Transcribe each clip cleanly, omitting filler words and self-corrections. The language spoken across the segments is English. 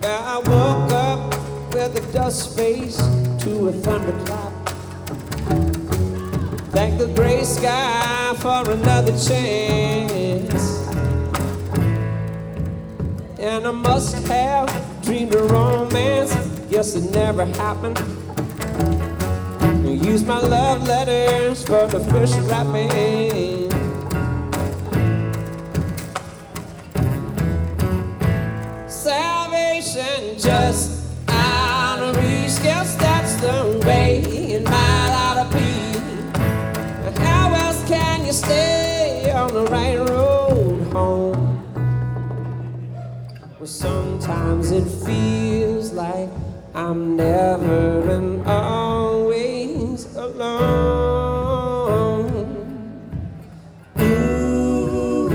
Well, I woke up with a dust face to a thunderclap. Thank the gray sky for another chance. And I must have dreamed a romance. Guess it never happened. Use my love letters for the fish wrapping. Salvation just out of reach. Guess that's the way it might ought to be. How else can you stay on the right road home? Well, sometimes it feels like I'm never and always alone. Ooh.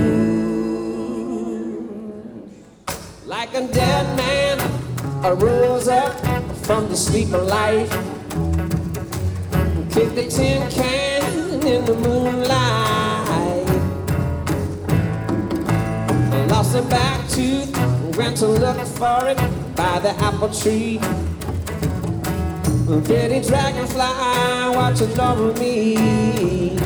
Like a dead man, I rose up from the sleep of life, kicked a tin can in the moonlight. I lost a back tooth, went to look for it by the apple tree. A pretty dragonfly watching over me.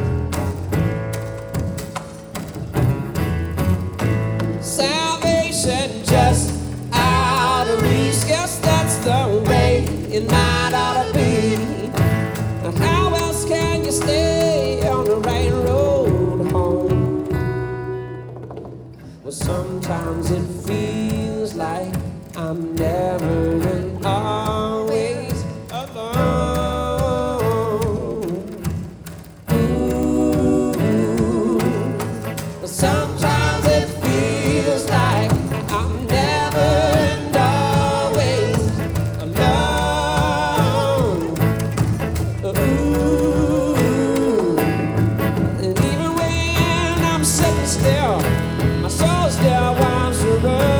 Salvation just out of reach. Guess that's the way it might ought to be. How else can you stay on the right road home? Well, sometimes it feels like I'm never and always alone. Ooh. Sometimes it feels like I'm never and always alone. Ooh. And even when I'm sitting still, my soul still wants to run.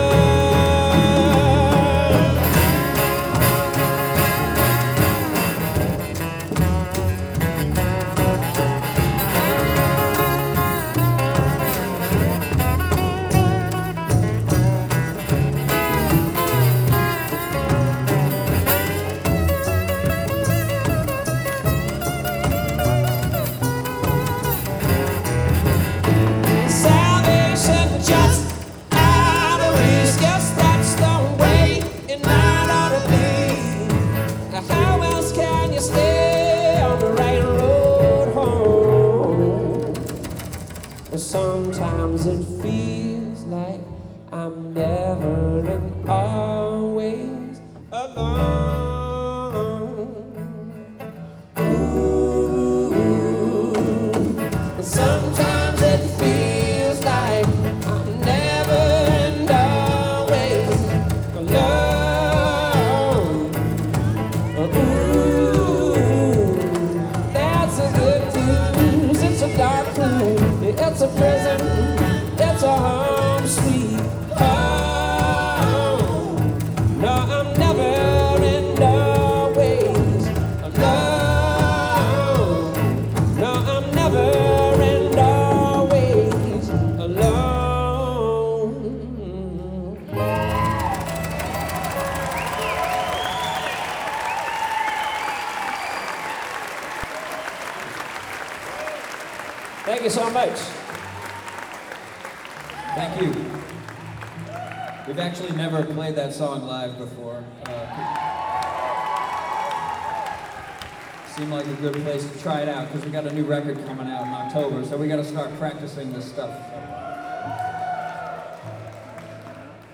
Sometimes it feels like I'm never and always alone. Ooh. Sometimes it feels like I'm never and always alone. Ooh. That's a good news. It's a dark pool. It's a prison, it's a home sweet home. No, I'm never and always alone. No, I'm never and always alone. Thank you so much. Thank you. We've actually never played that song live before. Seemed like a good place to try it out because we got a new record coming out in October, so we got to start practicing this stuff.